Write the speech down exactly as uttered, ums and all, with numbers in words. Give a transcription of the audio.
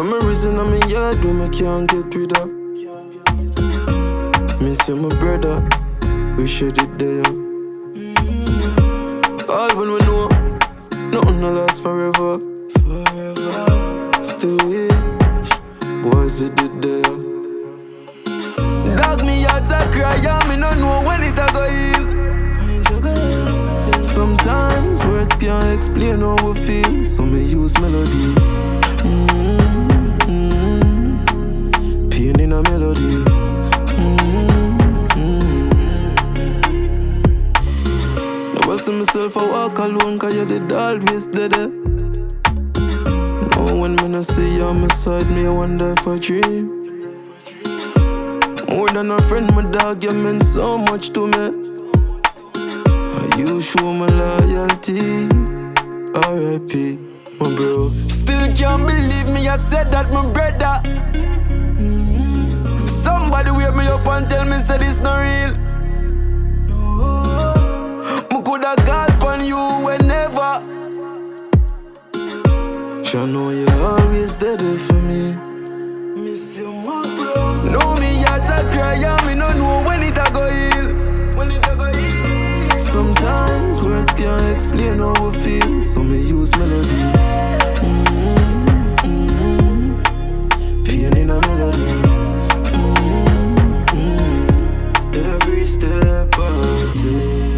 Memories in my yard when I can't get rid of. Miss you, my brother. We should it there. All when we know, nothing will last forever. Forever. Still wish, boys it did there. Dog me out a cry, and me no know when it a go heal. Sometimes words can't explain how we feel, so me use melodies. Mm-hmm. Pain in a melodies. Mm-hmm. Now I see myself I walk alone, cause you did always dead. Now when me no see you on my side, me I wonder if I dream. More than a friend, my dog, you meant so much to me. You show my loyalty. R I P, my bro. Still can't believe me, I said that, my brother. Mm-hmm. Somebody wake me up and tell me that it's not real. No. I coulda called upon you whenever. Sure know you're always there for me. Miss you, my bro. Know me at a cry, and me no know when it a go heal. When it a go heal. Sometimes words can't explain how we feel, so me use melodies. Mm-hmm, mm-hmm. Pain in a melodies. Mm-hmm, mm-hmm. Every step I take.